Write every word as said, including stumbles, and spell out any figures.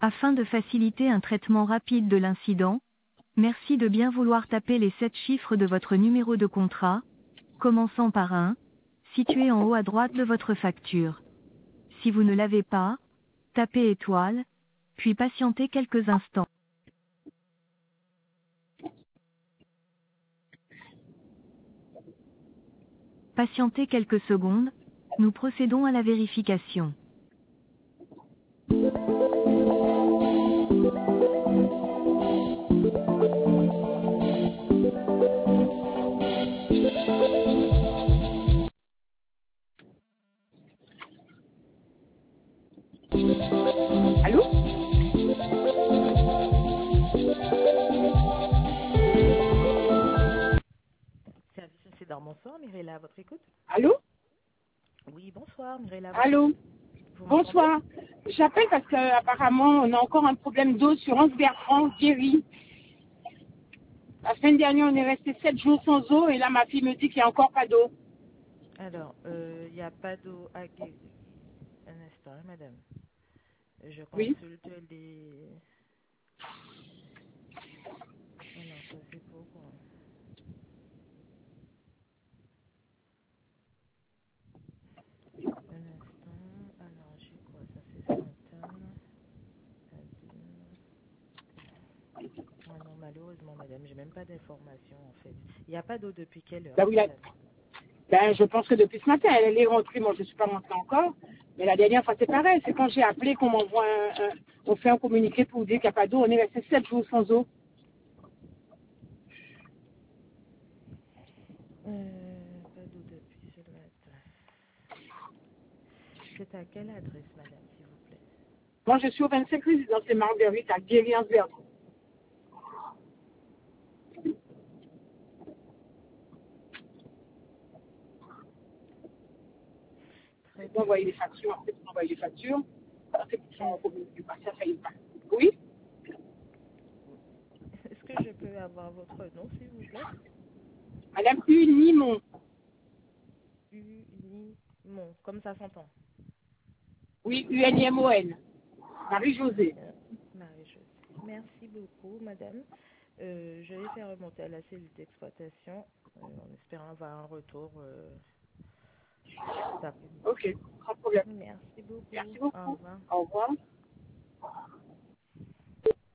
Afin de faciliter un traitement rapide de l'incident, merci de bien vouloir taper les sept chiffres de votre numéro de contrat, commençant par un, situé en haut à droite de votre facture. Si vous ne l'avez pas, tapez étoile, puis patientez quelques instants. Patientez quelques secondes, nous procédons à la vérification. Allô? Service incident, bonsoir, Mirella, à votre écoute. Allô? Oui, bonsoir, Mirella, à votre Allô? écoute. Vous m'entendez? Bonsoir. J'appelle parce qu'apparemment, on a encore un problème d'eau sur Anse Bertrand, Guéry. La semaine dernière, on est resté sept jours sans eau et là, ma fille me dit qu'il n'y a encore pas d'eau. Alors, il n'y a pas d'eau à Guéry. Un instant, hein, madame. Je Oui. consulte les... Alors, ça c'est pour... Un instant. Alors, j'ai quoi? Ça c'est Sainte-Anne. Adune. Ah non, malheureusement, madame, j'ai même pas d'informations en fait. Il n'y a pas d'eau depuis quelle heure, Ben, oui, là, madame? ben, je pense que depuis ce matin, elle est rentrée. Moi, je ne suis pas rentrée encore. Mais la dernière fois, c'est pareil. C'est quand j'ai appelé qu'on m'envoie un, un- on fait un communiqué pour dire qu'il n'y a pas d'eau. On est resté sept jours sans eau. Euh, pas d'eau depuis ce matin. C'est à quelle adresse, madame, s'il vous plaît? Moi, je suis au vingt-cinq résidence des Marguerites à Guéry, Anse Bertrand. Très Vous bien. envoyez les factures. Après, vous envoyez les factures. Après, vous Est-ce sont communiqués. Ça fait pas. Oui. est-ce que je peux avoir votre nom, s'il vous plaît? Madame Unimon. Unimon, comme ça s'entend. Oui, U N I M O N. Marie-Josée. Euh, Marie-Josée. Merci beaucoup, madame. Euh, je vais faire remonter à la cellule d'exploitation euh, en espérant avoir un retour euh, cet après-midi. Ok, pas de problème. Merci beaucoup. Merci Au beaucoup. revoir. Au revoir.